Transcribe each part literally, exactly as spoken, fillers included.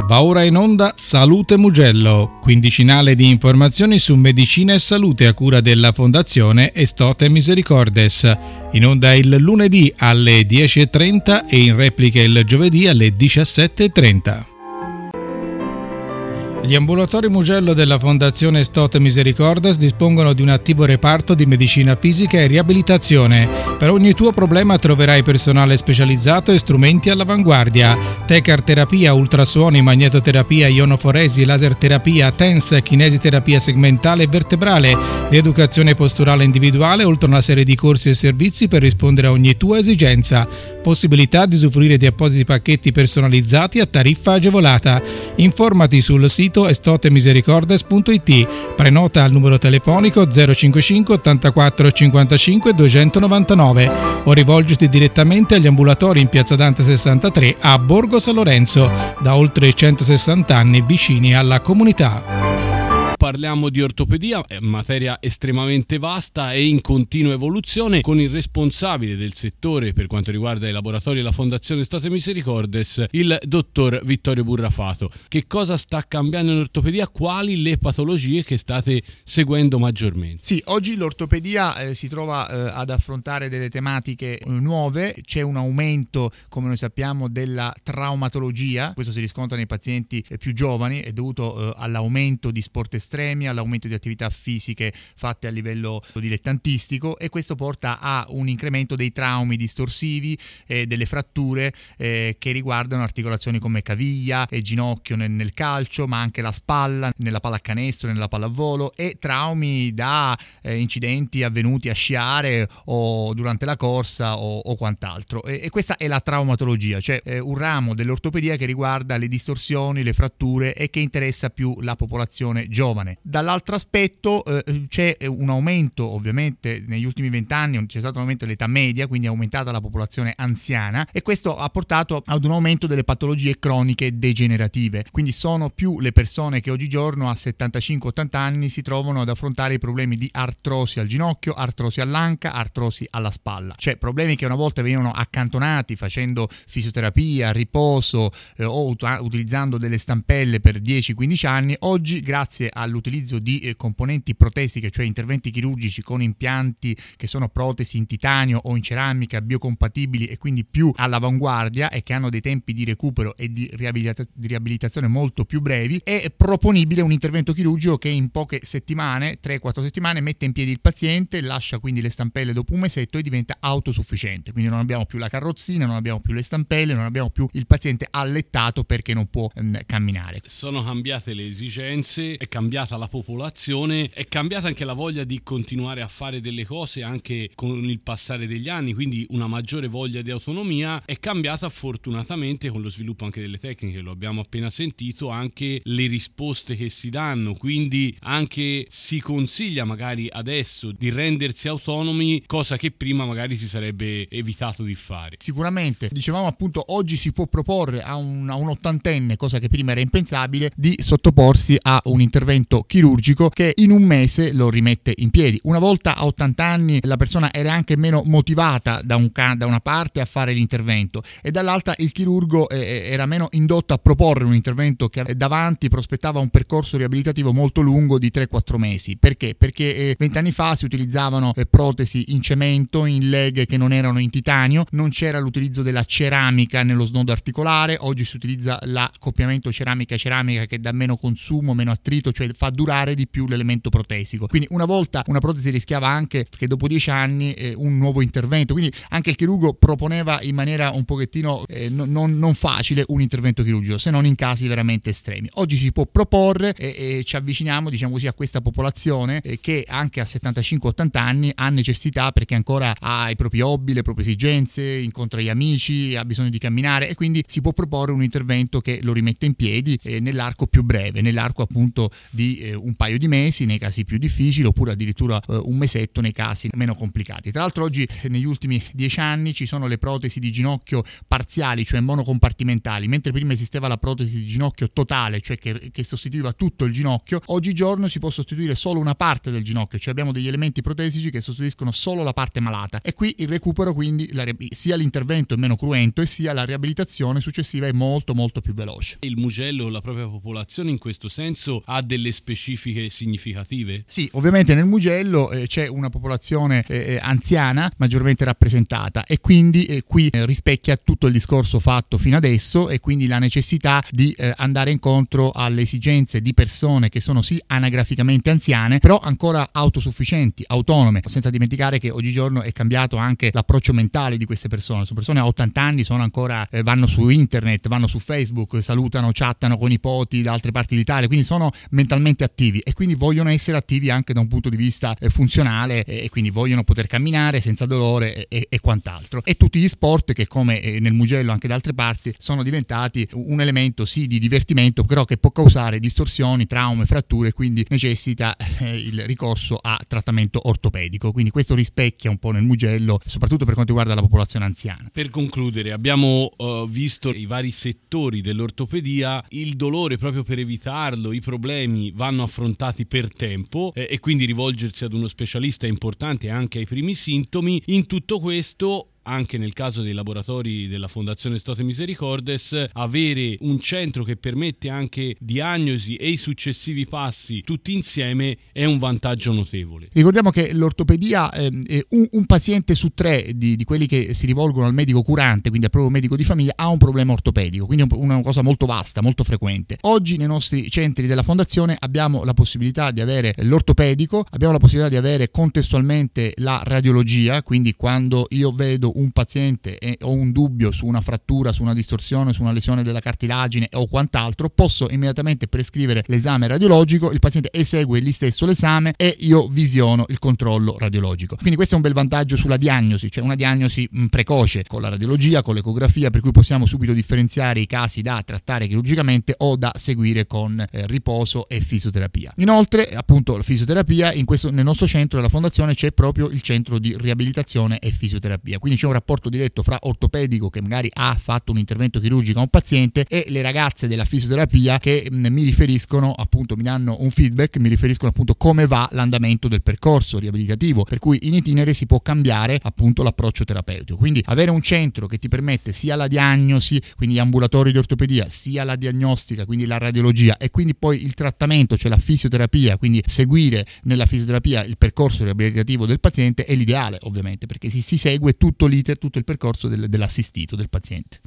Va ora in onda Salute Mugello, quindicinale di informazioni su medicina e salute a cura della Fondazione Estote Misericordes. In onda il lunedì alle dieci e trenta e in replica il giovedì alle diciassette e trenta. Gli ambulatori Mugello della Fondazione Estote Misericordes dispongono di un attivo reparto di medicina fisica e riabilitazione. Per ogni tuo problema troverai personale specializzato e strumenti all'avanguardia. Tecar terapia, ultrasuoni, magnetoterapia, ionoforesi, laser terapia, T E N S, kinesiterapia segmentale e vertebrale, rieducazione posturale individuale, oltre a una serie di corsi e servizi per rispondere a ogni tua esigenza. Possibilità di usufruire di appositi pacchetti personalizzati a tariffa agevolata. Informati sul sito estote misericordes punto it, prenota al numero telefonico zero cinquantacinque ottantaquattro cinquantacinque duecentonovantanove o rivolgiti direttamente agli ambulatori in Piazza Dante sessantatré a Borgo San Lorenzo, da oltre centosessanta anni vicini alla comunità. Parliamo di ortopedia, è materia estremamente vasta e in continua evoluzione, con il responsabile del settore per quanto riguarda i laboratori della Fondazione Estote Misericordes, il dottor Vittorio Burrafato. Che cosa sta cambiando in ortopedia? Quali le patologie che state seguendo maggiormente? Sì, oggi l'ortopedia eh, si trova eh, ad affrontare delle tematiche eh, nuove. C'è un aumento, come noi sappiamo, della traumatologia. Questo si riscontra nei pazienti eh, più giovani, è dovuto eh, all'aumento di sport estremi, all'aumento di attività fisiche fatte a livello dilettantistico, e questo porta a un incremento dei traumi distorsivi e delle fratture eh, che riguardano articolazioni come caviglia e ginocchio nel, nel calcio, ma anche la spalla nella pallacanestro, nella pallavolo, e traumi da eh, incidenti avvenuti a sciare o durante la corsa o, o quant'altro. E, e questa è la traumatologia, cioè eh, un ramo dell'ortopedia che riguarda le distorsioni, le fratture e che interessa più la popolazione giovane. Dall'altro aspetto eh, c'è un aumento, ovviamente negli ultimi vent'anni c'è stato un aumento dell'età media, quindi è aumentata la popolazione anziana, e questo ha portato ad un aumento delle patologie croniche degenerative. Quindi sono più le persone che oggigiorno a settantacinque ottanta anni si trovano ad affrontare i problemi di artrosi al ginocchio, artrosi all'anca, artrosi alla spalla, cioè problemi che una volta venivano accantonati facendo fisioterapia, riposo eh, o ut- utilizzando delle stampelle per dieci quindici anni. Oggi, grazie all'utilizzo di eh, componenti protesiche, cioè interventi chirurgici con impianti che sono protesi in titanio o in ceramica biocompatibili e quindi più all'avanguardia e che hanno dei tempi di recupero e di, riabilita- di riabilitazione molto più brevi, è proponibile un intervento chirurgico che in poche settimane, tre quattro settimane, mette in piedi il paziente, lascia quindi le stampelle dopo un mesetto e diventa autosufficiente. Quindi non abbiamo più la carrozzina, non abbiamo più le stampelle, non abbiamo più il paziente allettato perché non può ehm, camminare. Sono cambiate le esigenze, è cambiata la popolazione, è cambiata anche la voglia di continuare a fare delle cose anche con il passare degli anni, quindi una maggiore voglia di autonomia. È cambiata fortunatamente con lo sviluppo anche delle tecniche, lo abbiamo appena sentito, anche le risposte che si danno, quindi anche si consiglia magari adesso di rendersi autonomi, cosa che prima magari si sarebbe evitato di fare. Sicuramente, dicevamo appunto, oggi si può proporre a un, a un ottantenne, cosa che prima era impensabile, di sottoporsi a un intervento chirurgico che in un mese lo rimette in piedi. Una volta a ottanta anni la persona era anche meno motivata da, un ca- da una parte a fare l'intervento e dall'altra il chirurgo eh, era meno indotto a proporre un intervento che davanti prospettava un percorso riabilitativo molto lungo di tre quattro mesi. Perché? Perché vent'anni eh, fa si utilizzavano eh, protesi in cemento, in leg che non erano in titanio, non c'era l'utilizzo della ceramica nello snodo articolare. Oggi si utilizza l'accoppiamento ceramica-ceramica che dà meno consumo, meno attrito, cioè fa durare di più l'elemento protesico. Quindi una volta una protesi rischiava anche che dopo dieci anni eh, un nuovo intervento, quindi anche il chirurgo proponeva in maniera un pochettino eh, non, non facile un intervento chirurgico, se non in casi veramente estremi. Oggi si può proporre e, e ci avviciniamo, diciamo così, a questa popolazione eh, che anche a settantacinque ottanta anni ha necessità, perché ancora ha i propri hobby, le proprie esigenze, incontra gli amici, ha bisogno di camminare, e quindi si può proporre un intervento che lo rimette in piedi eh, nell'arco più breve, nell'arco appunto di di eh, un paio di mesi nei casi più difficili, oppure addirittura eh, un mesetto nei casi meno complicati. Tra l'altro oggi negli ultimi dieci anni ci sono le protesi di ginocchio parziali, cioè monocompartimentali, mentre prima esisteva la protesi di ginocchio totale, cioè che, che sostituiva tutto il ginocchio. Oggigiorno si può sostituire solo una parte del ginocchio, cioè abbiamo degli elementi protesici che sostituiscono solo la parte malata, e qui il recupero, quindi la, sia l'intervento è meno cruento e sia la riabilitazione successiva è molto molto più veloce. Il Mugello, la propria popolazione in questo senso ha delle specifiche significative? Sì, ovviamente nel Mugello eh, c'è una popolazione eh, anziana maggiormente rappresentata, e quindi eh, qui eh, rispecchia tutto il discorso fatto fino adesso, e quindi la necessità di eh, andare incontro alle esigenze di persone che sono sì anagraficamente anziane, però ancora autosufficienti, autonome, senza dimenticare che oggigiorno è cambiato anche l'approccio mentale di queste persone. Sono persone a ottanta anni, sono ancora eh, vanno su internet, vanno su Facebook, salutano, chattano con i nipoti da altre parti d'Italia, quindi sono mentalmente attivi e quindi vogliono essere attivi anche da un punto di vista eh, funzionale, e, e quindi vogliono poter camminare senza dolore e, e, e quant'altro. E tutti gli sport che, come eh, nel Mugello anche da altre parti, sono diventati un elemento sì di divertimento, però che può causare distorsioni, traume, fratture, quindi necessita eh, il ricorso a trattamento ortopedico. Quindi questo rispecchia un po' nel Mugello, soprattutto per quanto riguarda la popolazione anziana. Per concludere, abbiamo uh, visto i vari settori dell'ortopedia. Il dolore, proprio per evitarlo, i problemi vanno affrontati per tempo, eh, e quindi rivolgersi ad uno specialista è importante anche ai primi sintomi. In tutto questo, anche nel caso dei laboratori della Fondazione Stote Misericordes, avere un centro che permette anche diagnosi e i successivi passi tutti insieme è un vantaggio notevole. Ricordiamo che l'ortopedia, eh, un, un paziente su tre di, di quelli che si rivolgono al medico curante, quindi al proprio medico di famiglia, ha un problema ortopedico, quindi è una cosa molto vasta, molto frequente. Oggi nei nostri centri della Fondazione abbiamo la possibilità di avere l'ortopedico, abbiamo la possibilità di avere contestualmente la radiologia, quindi quando io vedo un paziente e ho un dubbio su una frattura, su una distorsione, su una lesione della cartilagine o quant'altro, posso immediatamente prescrivere l'esame radiologico, il paziente esegue lì stesso l'esame e io visiono il controllo radiologico. Quindi questo è un bel vantaggio sulla diagnosi, cioè una diagnosi precoce con la radiologia, con l'ecografia, per cui possiamo subito differenziare i casi da trattare chirurgicamente o da seguire con eh, riposo e fisioterapia. Inoltre, appunto, la fisioterapia, in questo, nel nostro centro della Fondazione c'è proprio il centro di riabilitazione e fisioterapia, quindi c'è un rapporto diretto fra ortopedico che magari ha fatto un intervento chirurgico a un paziente e le ragazze della fisioterapia che mh, mi riferiscono, appunto, mi danno un feedback, mi riferiscono appunto come va l'andamento del percorso riabilitativo, per cui in itinere si può cambiare appunto l'approccio terapeutico. Quindi avere un centro che ti permette sia la diagnosi, quindi gli ambulatori di ortopedia, sia la diagnostica, quindi la radiologia, e quindi poi il trattamento, cioè la fisioterapia, quindi seguire nella fisioterapia il percorso riabilitativo del paziente, è l'ideale, ovviamente, perché si, si segue tutto l'iter, tutto il percorso del, dell'assistito, del paziente.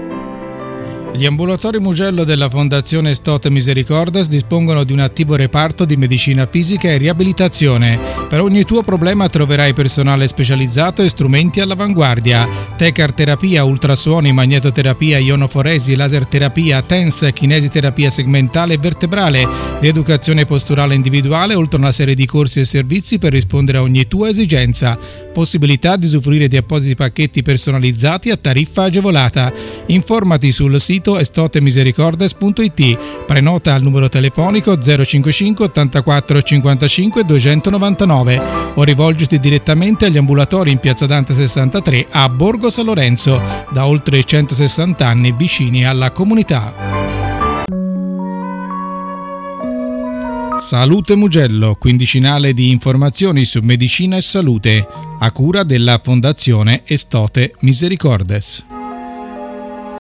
Gli ambulatori Mugello della Fondazione Stote Misericordes dispongono di un attivo reparto di medicina fisica e riabilitazione. Per ogni tuo problema troverai personale specializzato e strumenti all'avanguardia. Tecar terapia, ultrasuoni, magnetoterapia, ionoforesi, laser terapia, T E N S, kinesiterapia segmentale e vertebrale, rieducazione posturale individuale, oltre a una serie di corsi e servizi per rispondere a ogni tua esigenza. Possibilità di usufruire di appositi pacchetti personalizzati a tariffa agevolata. Informati sul sito stote misericordes punto it, prenota al numero telefonico zero cinquantacinque ottantaquattro cinquantacinque duecentonovantanove o rivolgiti direttamente agli ambulatori in Piazza Dante sessantatré a Borgo San Lorenzo, da oltre centosessanta anni vicini alla comunità. Salute Mugello, quindicinale di informazioni su medicina e salute, a cura della Fondazione Stote Misericordes.